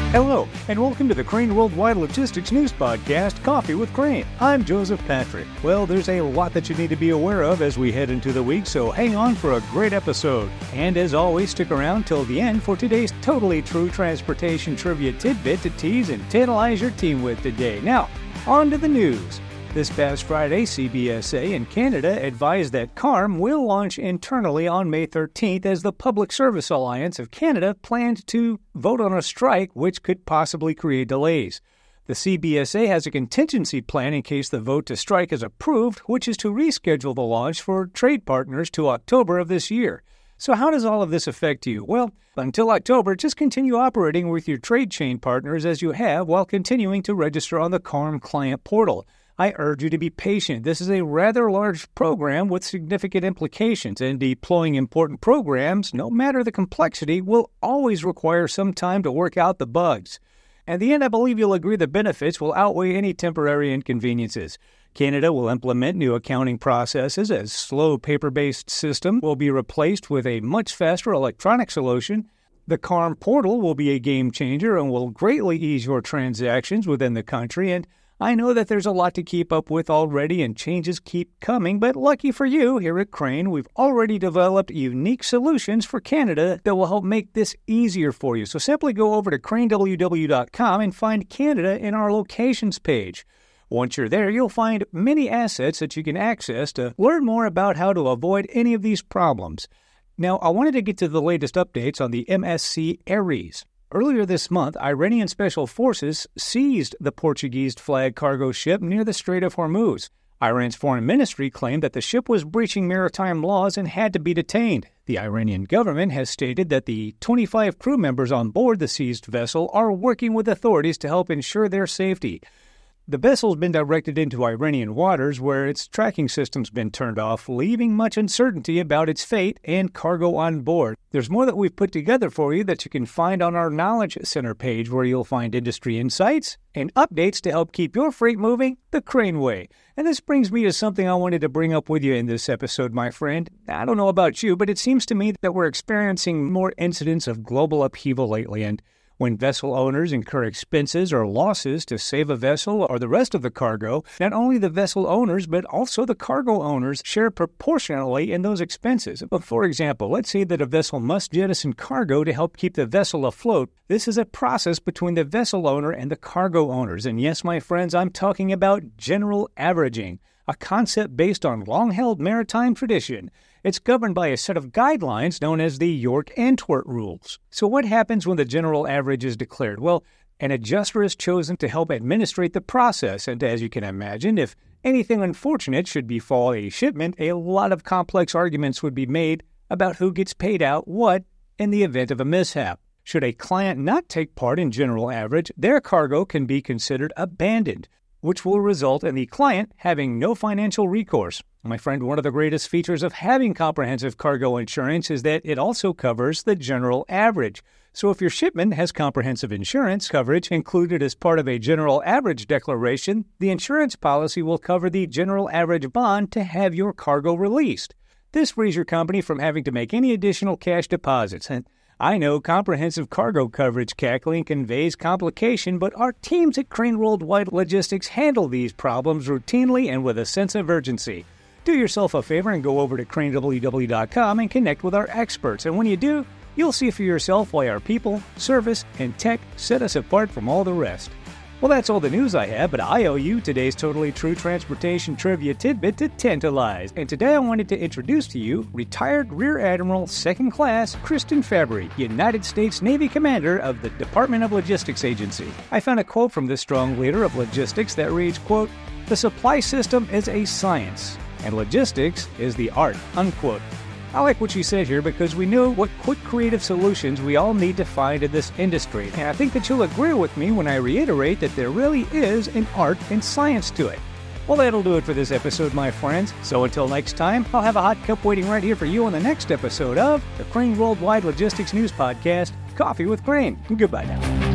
Hello, and welcome to the Crane Worldwide Logistics News Podcast, Coffee with Crane. I'm Joseph Patrick. Well, there's a lot that you need to be aware of as we head into the week, so hang on for a great episode. And as always, stick around till the end for today's totally true transportation trivia tidbit to tease and tantalize your team with today. Now, on to the news. This past Friday, CBSA in Canada advised that CARM will launch internally on May 13th as the Public Service Alliance of Canada planned to vote on a strike which could possibly create delays. The CBSA has a contingency plan in case the vote to strike is approved, which is to reschedule the launch for trade partners to October of this year. So how does all of this affect you? Well, until October, just continue operating with your trade chain partners as you have while continuing to register on the CARM client portal. I urge you to be patient. This is a rather large program with significant implications, and deploying important programs, no matter the complexity, will always require some time to work out the bugs. At the end, I believe you'll agree the benefits will outweigh any temporary inconveniences. Canada will implement new accounting processes as slow paper-based system will be replaced with a much faster electronic solution. The CARM portal will be a game changer and will greatly ease your transactions within the country, and I know that there's a lot to keep up with already and changes keep coming, but lucky for you, here at Crane, we've already developed unique solutions for Canada that will help make this easier for you. So simply go over to craneww.com and find Canada in our locations page. Once you're there, you'll find many assets that you can access to learn more about how to avoid any of these problems. Now, I wanted to get to the latest updates on the MSC Aries. Earlier this month, Iranian Special Forces seized the Portuguese flag cargo ship near the Strait of Hormuz. Iran's foreign ministry claimed that the ship was breaching maritime laws and had to be detained. The Iranian government has stated that the 25 crew members on board the seized vessel are working with authorities to help ensure their safety. The vessel's been directed into Iranian waters where its tracking system's been turned off, leaving much uncertainty about its fate and cargo on board. There's more that we've put together for you that you can find on our Knowledge Center page where you'll find industry insights and updates to help keep your freight moving the Crane way. And this brings me to something I wanted to bring up with you in this episode, my friend. I don't know about you, but it seems to me that we're experiencing more incidents of global upheaval lately, and when vessel owners incur expenses or losses to save a vessel or the rest of the cargo, not only the vessel owners but also the cargo owners share proportionally in those expenses. But for example, let's say that a vessel must jettison cargo to help keep the vessel afloat. This is a process between the vessel owner and the cargo owners. And yes, my friends, I'm talking about general averaging, a concept based on long-held maritime tradition. It's governed by a set of guidelines known as the York-Antwerp rules. So what happens when the general average is declared? Well, an adjuster is chosen to help administrate the process, and as you can imagine, if anything unfortunate should befall a shipment, a lot of complex arguments would be made about who gets paid out what in the event of a mishap. Should a client not take part in general average, their cargo can be considered abandoned, which will result in the client having no financial recourse. My friend, one of the greatest features of having comprehensive cargo insurance is that it also covers the general average. So if your shipment has comprehensive insurance coverage included as part of a general average declaration, the insurance policy will cover the general average bond to have your cargo released. This frees your company from having to make any additional cash deposits. And I know comprehensive cargo coverage cackling conveys complication, but our teams at Crane Worldwide Logistics handle these problems routinely and with a sense of urgency. Do yourself a favor and go over to craneww.com and connect with our experts. And when you do, you'll see for yourself why our people, service, and tech set us apart from all the rest. Well, that's all the news I have, but I owe you today's totally true transportation trivia tidbit to tantalize. And today I wanted to introduce to you retired Rear Admiral 2nd Class Kristen Fabry, United States Navy Commander of the Department of Logistics Agency. I found a quote from this strong leader of logistics that reads, quote, "The supply system is a science, and logistics is the art," unquote. I like what she said here because we know what quick creative solutions we all need to find in this industry. And I think that you'll agree with me when I reiterate that there really is an art and science to it. Well, that'll do it for this episode, my friends. So until next time, I'll have a hot cup waiting right here for you on the next episode of the Crane Worldwide Logistics News Podcast, Coffee with Crane. Goodbye now.